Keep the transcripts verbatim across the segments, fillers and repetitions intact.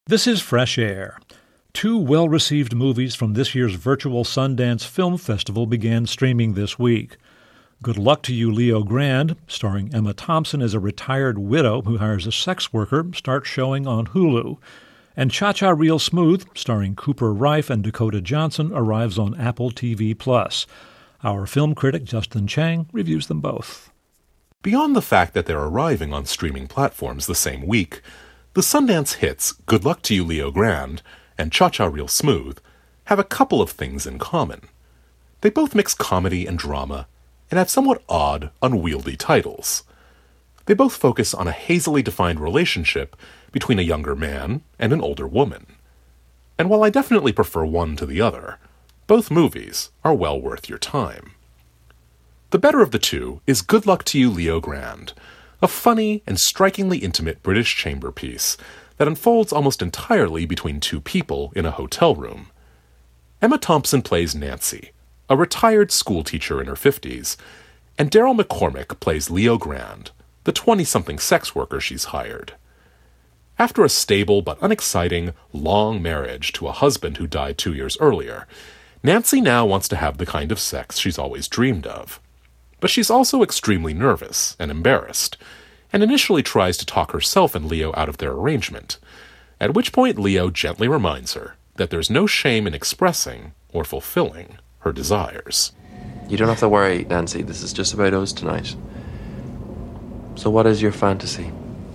This is Fresh Air. Two well-received movies from this year's virtual Sundance Film Festival began streaming this week. Good Luck to You, Leo Grand, starring Emma Thompson as a retired widow who hires a sex worker, starts showing on Hulu. And Cha-Cha Real Smooth, starring Cooper Raiff and Dakota Johnson, arrives on Apple T V plus. Our film critic Justin Chang reviews them both. Beyond the fact that they're arriving on streaming platforms the same week, the Sundance hits Good Luck to You, Leo Grand and Cha-Cha Real Smooth have a couple of things in common. They both mix comedy and drama and have somewhat odd, unwieldy titles. They both focus on a hazily defined relationship between a younger man and an older woman. And while I definitely prefer one to the other, both movies are well worth your time. The better of the two is Good Luck to You, Leo Grand, a funny and strikingly intimate British chamber piece that unfolds almost entirely between two people in a hotel room. Emma Thompson plays Nancy, a retired schoolteacher in her fifties, and Daryl McCormick plays Leo Grand, the twenty-something sex worker she's hired. After a stable but unexciting, long marriage to a husband who died two years earlier, Nancy now wants to have the kind of sex she's always dreamed of. But she's also extremely nervous and embarrassed, and initially tries to talk herself and Leo out of their arrangement, at which point Leo gently reminds her that there's no shame in expressing or fulfilling her desires. You don't have to worry, Nancy. This is just about us tonight. So what is your fantasy?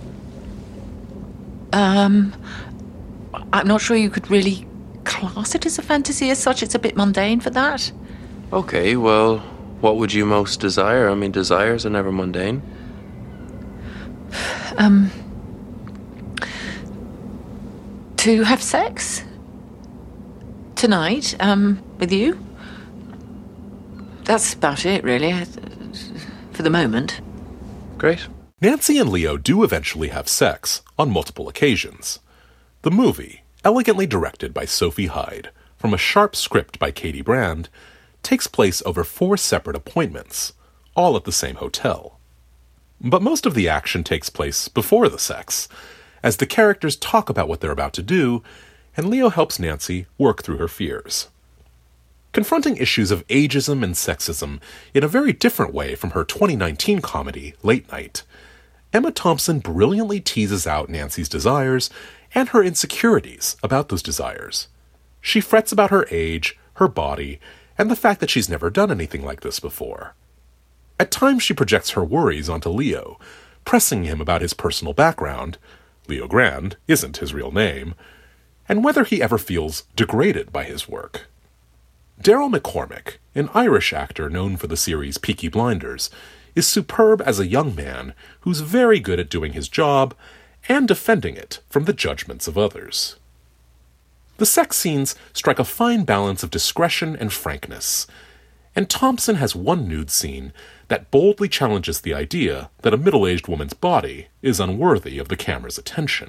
Um, I'm not sure you could really class it as a fantasy as such. It's a bit mundane for that. Okay, well, what would you most desire? I mean, desires are never mundane. Um, to have sex tonight, um, with you. That's about it, really, for the moment. Great. Nancy and Leo do eventually have sex on multiple occasions. The movie, elegantly directed by Sophie Hyde, from a sharp script by Katie Brand, takes place over four separate appointments, all at the same hotel. But most of the action takes place before the sex, as the characters talk about what they're about to do, and Leo helps Nancy work through her fears. Confronting issues of ageism and sexism in a very different way from her twenty nineteen comedy, Late Night, Emma Thompson brilliantly teases out Nancy's desires and her insecurities about those desires. She frets about her age, her body, and the fact that she's never done anything like this before. At times she projects her worries onto Leo, pressing him about his personal background — Leo Grand isn't his real name — and whether he ever feels degraded by his work. Daryl McCormick, an Irish actor known for the series Peaky Blinders, is superb as a young man who's very good at doing his job and defending it from the judgments of others. The sex scenes strike a fine balance of discretion and frankness, and Thompson has one nude scene that boldly challenges the idea that a middle-aged woman's body is unworthy of the camera's attention.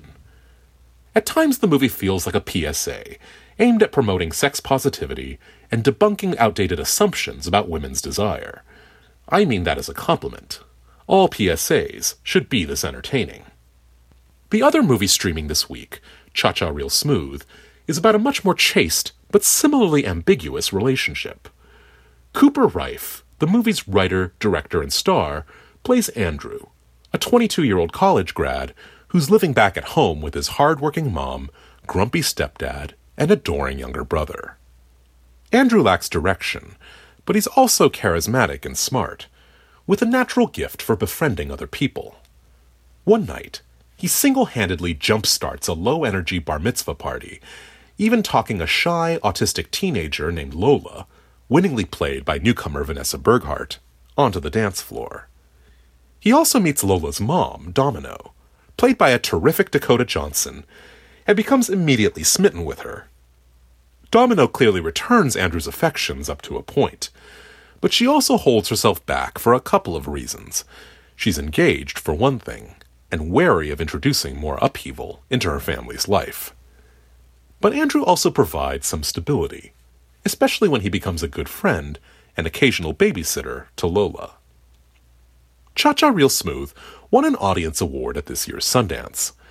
At times the movie feels like a P S A, aimed at promoting sex positivity and debunking outdated assumptions about women's desire. I mean that as a compliment. All P S As should be this entertaining. The other movie streaming this week, Cha-Cha Real Smooth, is about a much more chaste but similarly ambiguous relationship. Cooper Raiff, the movie's writer, director, and star, plays Andrew, a twenty-two-year-old college grad who's living back at home with his hard-working mom, grumpy stepdad, and adoring younger brother. Andrew lacks direction, but he's also charismatic and smart, with a natural gift for befriending other people. One night, he single-handedly jump-starts a low-energy bar mitzvah party, even talking a shy, autistic teenager named Lola, winningly played by newcomer Vanessa Berghart, onto the dance floor. He also meets Lola's mom, Domino, played by a terrific Dakota Johnson, and becomes immediately smitten with her. Domino clearly returns Andrew's affections up to a point, but she also holds herself back for a couple of reasons. She's engaged, for one thing, and wary of introducing more upheaval into her family's life. But Andrew also provides some stability, especially when he becomes a good friend and occasional babysitter to Lola. Cha-Cha Real Smooth won an audience award at this year's Sundance,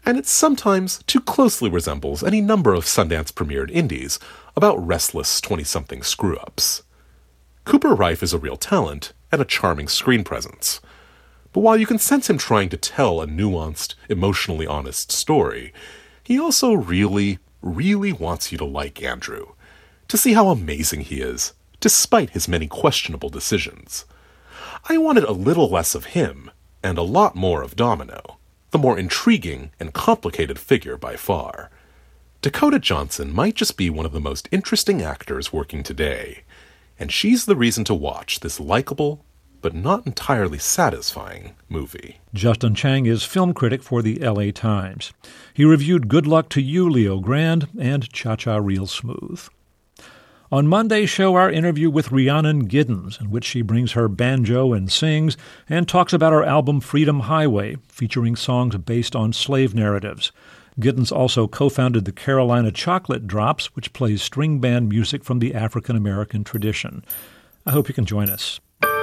and it sometimes too closely resembles any number of Sundance-premiered indies about restless twenty-something screw-ups. Cooper Raiff is a real talent and a charming screen presence. But while you can sense him trying to tell a nuanced, emotionally honest story, he also really, really wants you to like Andrew, to see how amazing he is, despite his many questionable decisions. I wanted a little less of him, and a lot more of Domino, the more intriguing and complicated figure by far. Dakota Johnson might just be one of the most interesting actors working today, and she's the reason to watch this likable, but not entirely satisfying, movie. Justin Chang is film critic for the L A Times. He reviewed Good Luck to You, Leo Grand, and Cha-Cha Real Smooth. On Monday's show, our interview with Rhiannon Giddens, in which she brings her banjo and sings, and talks about her album Freedom Highway, featuring songs based on slave narratives. Giddens also co-founded the Carolina Chocolate Drops, which plays string band music from the African-American tradition. I hope you can join us.